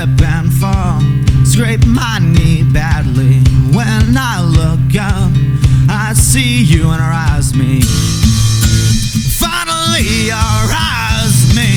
slip and fall, scrape my knee badly. When I look up, I see you and arouse me. Finally arouse me.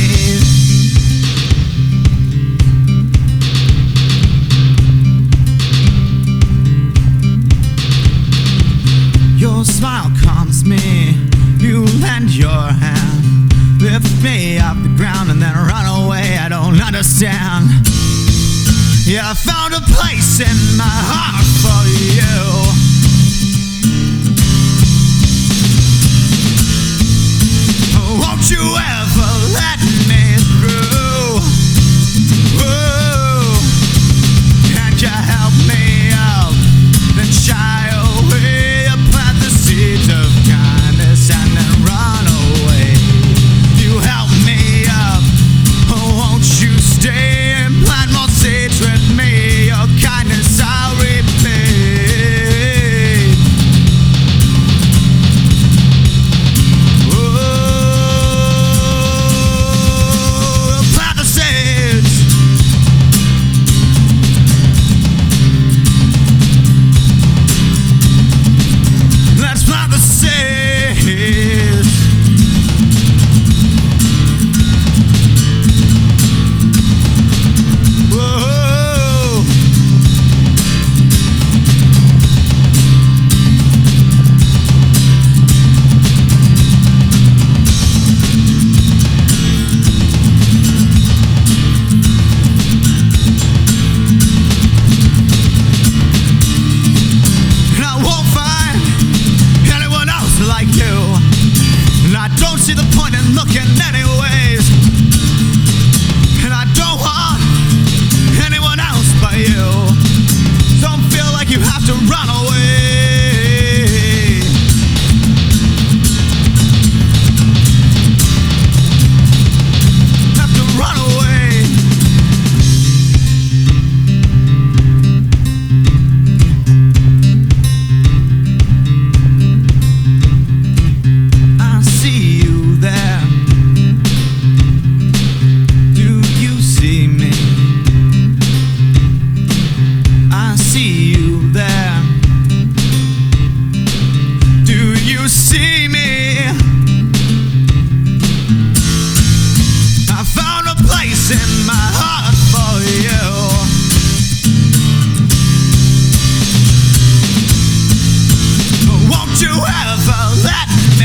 Your smile calms me. You lend your hand, lift me off the ground and then run away. I don't understand. Yeah, I found a place in my heart for you. Won't you ever let me through? Ooh. Can't you help me up? Then shy away, plant the seeds of kindness and then run away. You help me up, won't you stay and plant more seeds with me? Your kindness I'll repay. See the point in looking anyways, and I don't want anyone else but you. Don't feel like you have to run away. Have to run away. I see you there. Do you see me? I see you there. Do you see me? I found a place in my heart for you. Won't you ever let